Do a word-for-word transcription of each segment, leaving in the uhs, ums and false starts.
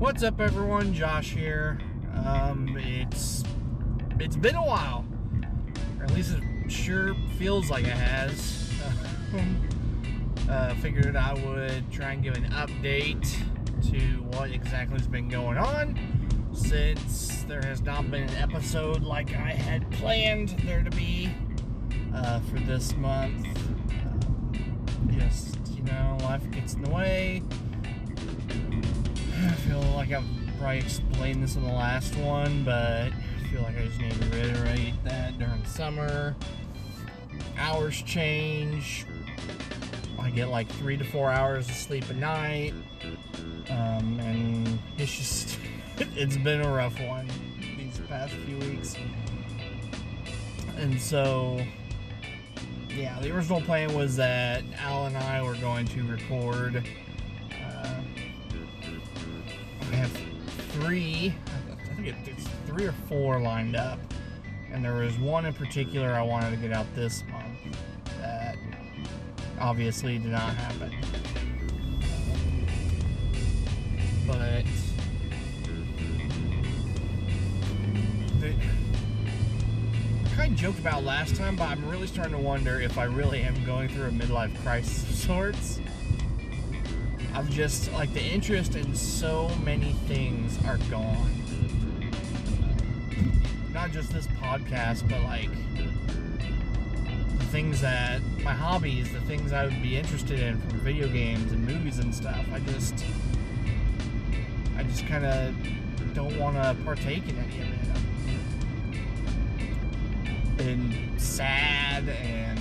What's up, everyone? Josh here. Um, it's it's been a while, or at least it sure feels like it has. uh, figured I would try and give an update to what exactly has been going on, since there has not been an episode like I had planned there to be uh, for this month. Uh, just, you know, life gets in the way. I feel like I've probably explained this in the last one, but I feel like I just need to reiterate that during summer, hours change. I get like three to four hours of sleep a night, um, and it's just, it's been a rough one these past few weeks. And so, yeah, the original plan was that Al and I were going to record. I have three, I think it's three or four lined up, and there was one in particular I wanted to get out this month that obviously did not happen. But the, I kind of joked about last time, but I'm really starting to wonder if I really am going through a midlife crisis of sorts. I'm just, like, the interest in so many things are gone. Not just this podcast, but, like, the things that, my hobbies, the things I would be interested in from video games and movies and stuff. I just, I just kind of don't want to partake in any of it. I've been sad and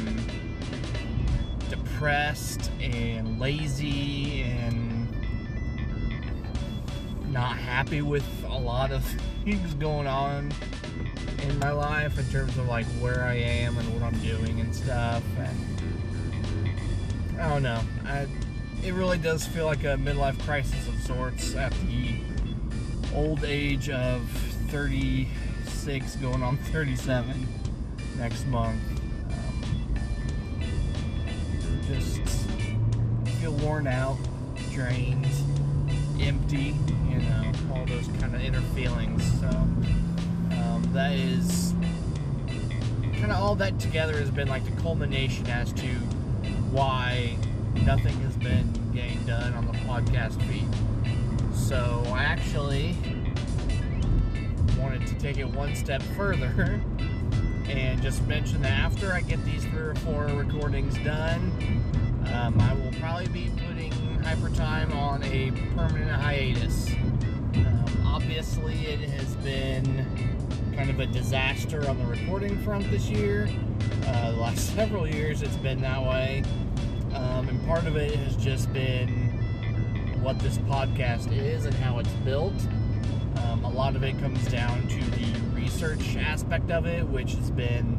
depressed and lazy and not happy with a lot of things going on in my life in terms of like where I am and what I'm doing and stuff. And I don't know, I, it really does feel like a midlife crisis of sorts at the old age of thirty-six going on thirty-seven next month. Just feel worn out, drained, empty, you know, all those kind of inner feelings. So um, that is kind of all that together has been like the culmination as to why nothing has been getting done on the podcast feed. So I actually wanted to take it one step further and just mention that after I get these three or four recordings done, um, I will probably be putting Hypertime on a permanent hiatus. Um, obviously, it has been kind of a disaster on the recording front this year. Uh, the last several years, it's been that way. Um, and part of it has just been what this podcast is and how it's built. Um, a lot of it comes down to the research aspect of it, which has been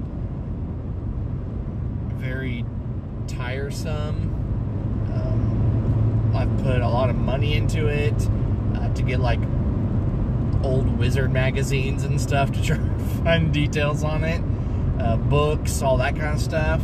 very tiresome. Um, I've put a lot of money into it uh, to get like old Wizard magazines and stuff to try to find details on it, uh, books, all that kind of stuff.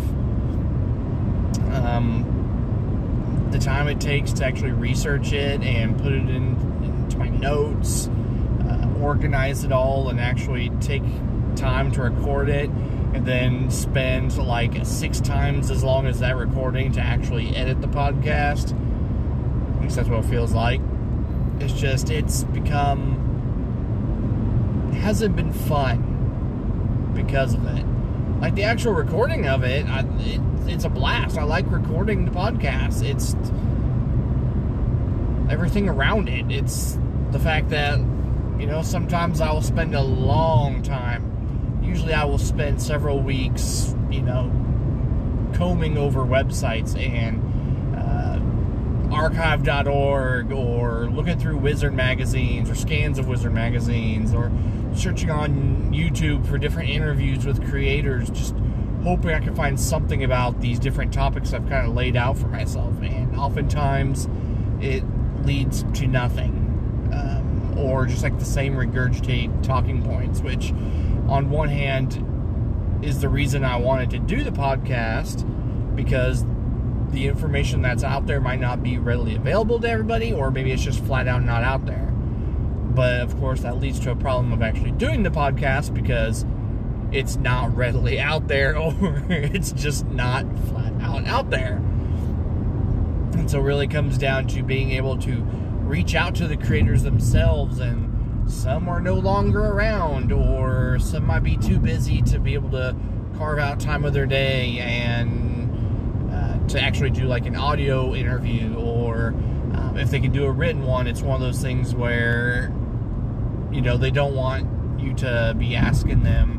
Um, the time it takes to actually research it and put it in, into my notes, organize it all, and actually take time to record it, and then spend like six times as long as that recording to actually edit the podcast. At least that's what it feels like. It's just, it's become, it hasn't been fun because of it. Like the actual recording of it, I, it it's a blast. I like recording the podcast. It's everything around it. It's the fact that, you know, sometimes I will spend a long time, usually I will spend several weeks, you know, combing over websites and uh, archive dot org, or looking through Wizard magazines or scans of Wizard magazines, or searching on YouTube for different interviews with creators, just hoping I can find something about these different topics I've kind of laid out for myself. And oftentimes it leads to nothing. Um, or just like the same regurgitate talking points, which on one hand is the reason I wanted to do the podcast, because the information that's out there might not be readily available to everybody, or maybe it's just flat out not out there. but of course that leads to a problem of actually doing the podcast because it's not readily out there, or it's just not flat out out there. And so it really comes down to being able to reach out to the creators themselves, and some are no longer around, or some might be too busy to be able to carve out time of their day and uh, to actually do like an audio interview, or um, if they can do a written one, it's one of those things where, you know, they don't want you to be asking them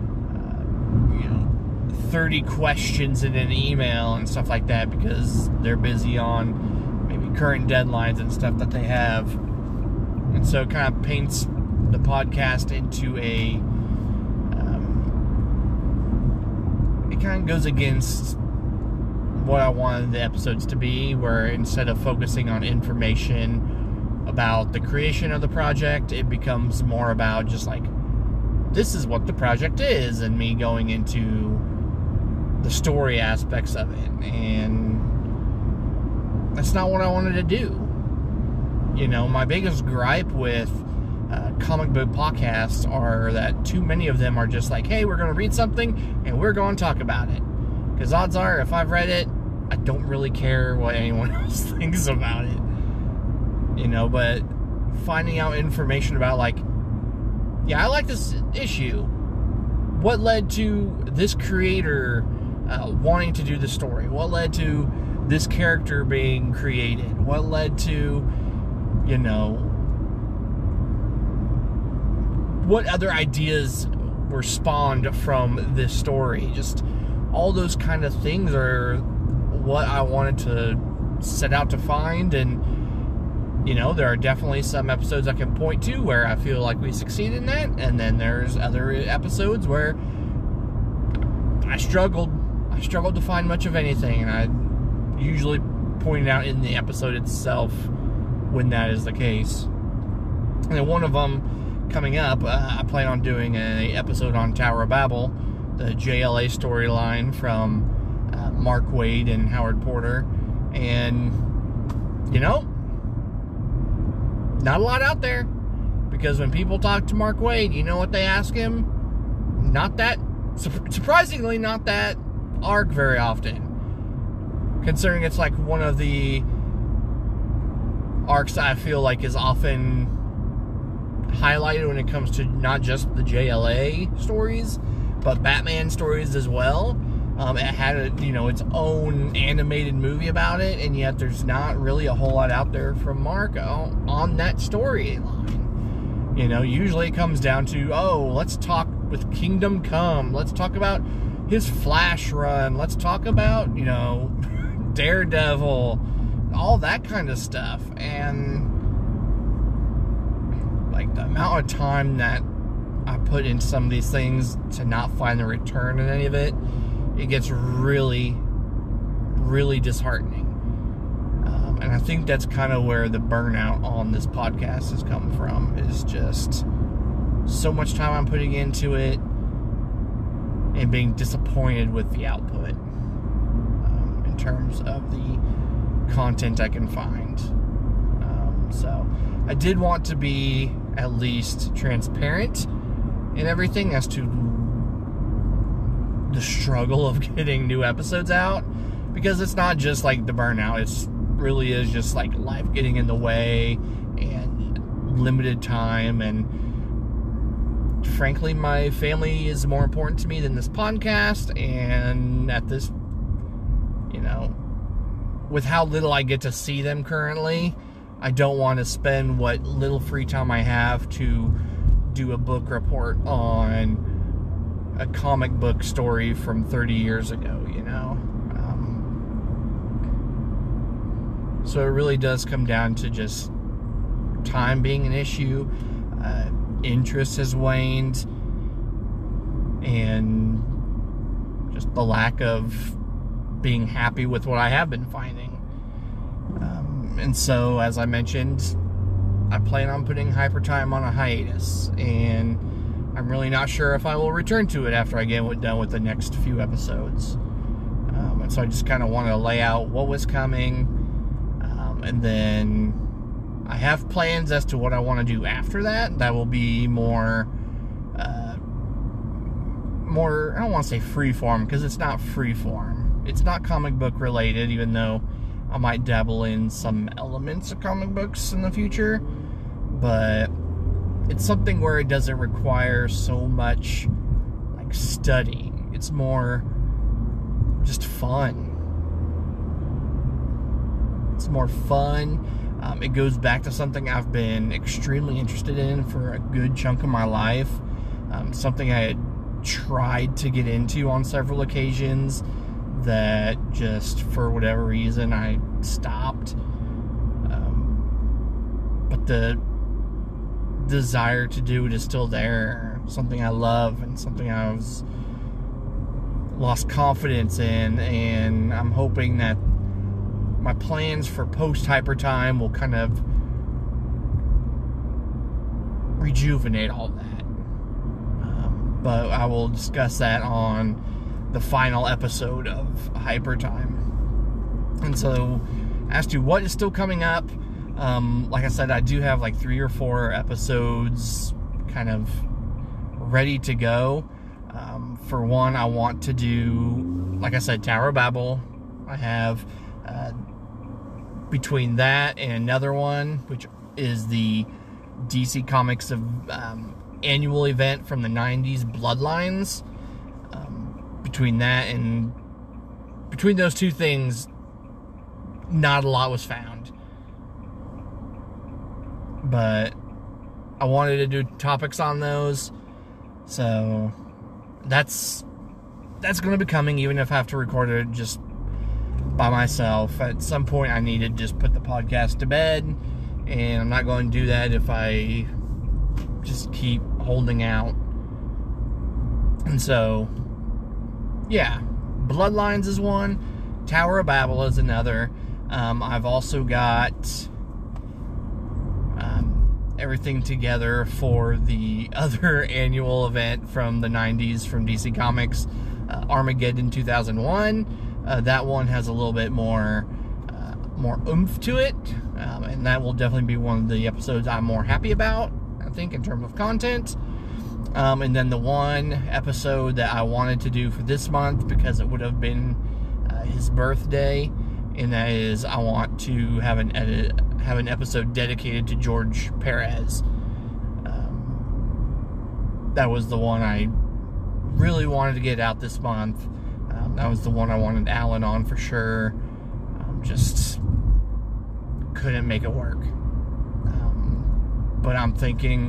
thirty questions in an email and stuff like that because they're busy on maybe current deadlines and stuff that they have. And so it kind of paints the podcast into a um, it kind of goes against what I wanted the episodes to be, where instead of focusing on information about the creation of the project, it becomes more about just like, this is what the project is, and me going into the story aspects of it, and that's not what I wanted to do. You know, my biggest gripe with uh, comic book podcasts are that too many of them are just like, hey, we're going to read something and we're going to talk about it. Because odds are, if I've read it, I don't really care what anyone else thinks about it. You know, but finding out information about, like, yeah, I like this issue. What led to this creator Uh, wanting to do the story? What led to this character being created? What led to, you know, what other ideas were spawned from this story? Just all those kind of things are what I wanted to set out to find. And, you know, there are definitely some episodes I can point to where I feel like we succeeded in that, and then there's other episodes where I struggled I struggled to find much of anything, and I usually point it out in the episode itself when that is the case. And then one of them coming up, uh, I plan on doing an episode on Tower of Babel, the J L A storyline from uh, Mark Waid and Howard Porter. And, you know, not a lot out there, because when people talk to Mark Waid, you know what they ask him? Not that, surprisingly, not that arc very often, considering it's like one of the arcs I feel like is often highlighted when it comes to not just the J L A stories, but Batman stories as well. Um, it had a, you know, its own animated movie about it, and yet there's not really a whole lot out there from Mark on, on that storyline. You know, usually it comes down to, oh, let's talk with Kingdom Come, let's talk about his Flash run, let's talk about, you know, Daredevil, all that kind of stuff. And like the amount of time that I put into some of these things to not find the return in any of it, it gets really, really disheartening. Um, and I think that's kind of where the burnout on this podcast has come from, is just so much time I'm putting into it and being disappointed with the output um, in terms of the content I can find. Um, so I did want to be at least transparent in everything as to the struggle of getting new episodes out, because it's not just like the burnout, it's really is just like life getting in the way and limited time, and frankly my family is more important to me than this podcast. And at this, you know, with how little I get to see them currently, I don't want to spend what little free time I have to do a book report on a comic book story from thirty years ago, you know. Um, so it really does come down to just time being an issue. Uh, interest has waned, and just the lack of being happy with what I have been finding. Um, and so, as I mentioned, I plan on putting Hyper Time on a hiatus, and I'm really not sure if I will return to it after I get done with the next few episodes. Um, and so I just kind of want to lay out what was coming, um, and then I have plans as to what I want to do after that. That will be more, uh, more, I don't want to say freeform, because it's not freeform. It's not comic book related, even though I might dabble in some elements of comic books in the future. But it's something where it doesn't require so much, like, studying. It's more just fun. It's more fun. Um, it goes back to something I've been extremely interested in for a good chunk of my life. Um, something I had tried to get into on several occasions that just, for whatever reason, I stopped. Um, but the desire to do it is still there. Something I love and something I was lost confidence in, and I'm hoping that my plans for post-Hyper Time will kind of rejuvenate all that. Um, but I will discuss that on the final episode of Hyper Time. And so, as to what is still coming up, um, like I said, I do have like three or four episodes kind of ready to go. Um, for one, I want to do, like I said, Tower of Babel. I have... Uh, between that and another one, which is the D C Comics of, um, annual event from the nineties, Bloodlines. Um, between that and between those two things, not a lot was found. But I wanted to do topics on those, so that's that's going to be coming, even if I have to record it just by myself. At some point I need to just put the podcast to bed, and I'm not going to do that if I just keep holding out. And so, yeah, Bloodlines is one, Tower of Babel is another. um, I've also got um, everything together for the other annual event from the nineties from D C Comics, uh, Armageddon two thousand one. Uh, that one has a little bit more uh, more oomph to it, um, and that will definitely be one of the episodes I'm more happy about, I think, in terms of content. Um, and then the one episode that I wanted to do for this month, because it would have been uh, his birthday, and that is, I want to have an edit, have an episode dedicated to George Perez. Um, that was the one I really wanted to get out this month. Um, that was the one I wanted Alan on for sure. Um, just couldn't make it work. Um, but I'm thinking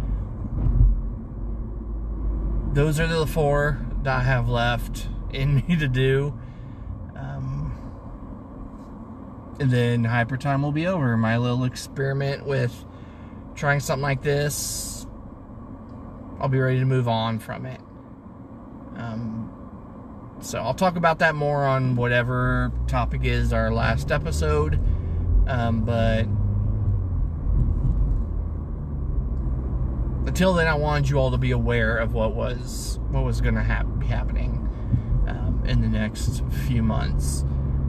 those are the four that I have left in me to do. Um, and then Hyper Time will be over. My little experiment with trying something like this, I'll be ready to move on from it. Um, so I'll talk about that more on whatever topic is our last episode. Um, but until then, I wanted you all to be aware of what was what was going to hap- be happening um, in the next few months.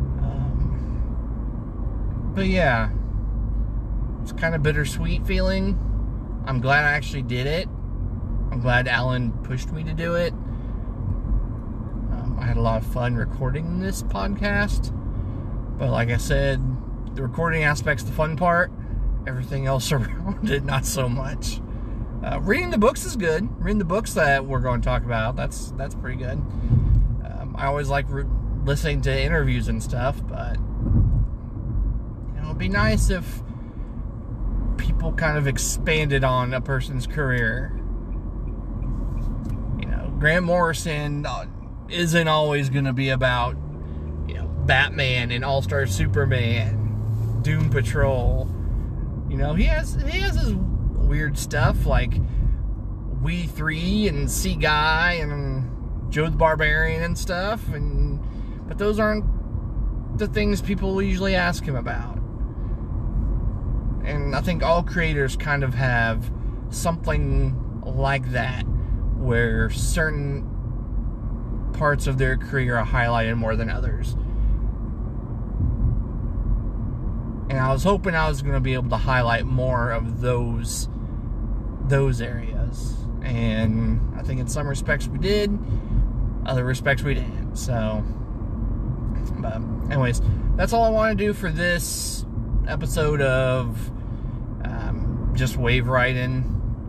Um, but yeah, it's kind of bittersweet feeling. I'm glad I actually did it. I'm glad Alan pushed me to do it. Um, I had a lot of fun recording this podcast. But like I said, the recording aspect's the fun part. Everything else around it, not so much. Uh, reading the books is good. Reading the books that we're going to talk about, that's that's pretty good. Um, I always like re- listening to interviews and stuff, but you know, it'd be nice if people kind of expanded on a person's career. You know, Grant Morrison isn't always going to be about, you know, Batman and All-Star Superman, Doom Patrol. You know, he has he has his weird stuff like We Three and Sea Guy and Joe the Barbarian and stuff, and but those aren't the things people usually ask him about. And I think all creators kind of have something like that, where certain parts of their career are highlighted more than others. And I was hoping I was going to be able to highlight more of those those areas. And I think in some respects we did, other respects we didn't. So, but anyways, that's all I want to do for this episode of um, just wave riding.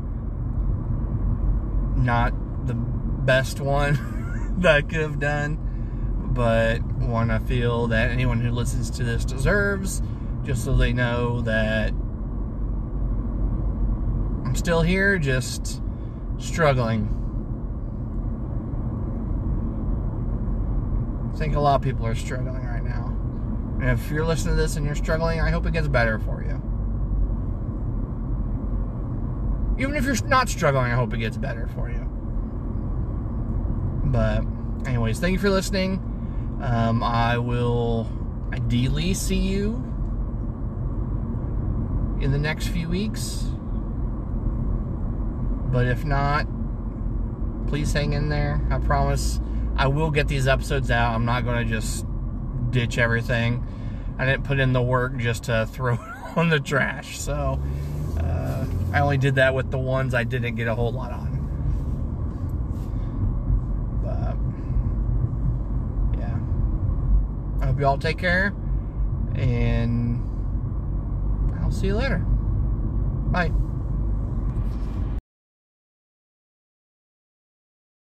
Not the best one that I could have done, but one I feel that anyone who listens to this deserves, just so they know that I'm still here, just struggling. I think a lot of people are struggling right now. And if you're listening to this and you're struggling, I hope it gets better for you. Even if you're not struggling, I hope it gets better for you. But anyways, thank you for listening. Um, I will ideally see you in the next few weeks. But if not, please hang in there. I promise I will get these episodes out. I'm not going to just ditch everything. I didn't put in the work just to throw it on the trash. So, uh, I only did that with the ones I didn't get a whole lot on. But, yeah. I hope you all take care. And I'll see you later. Bye.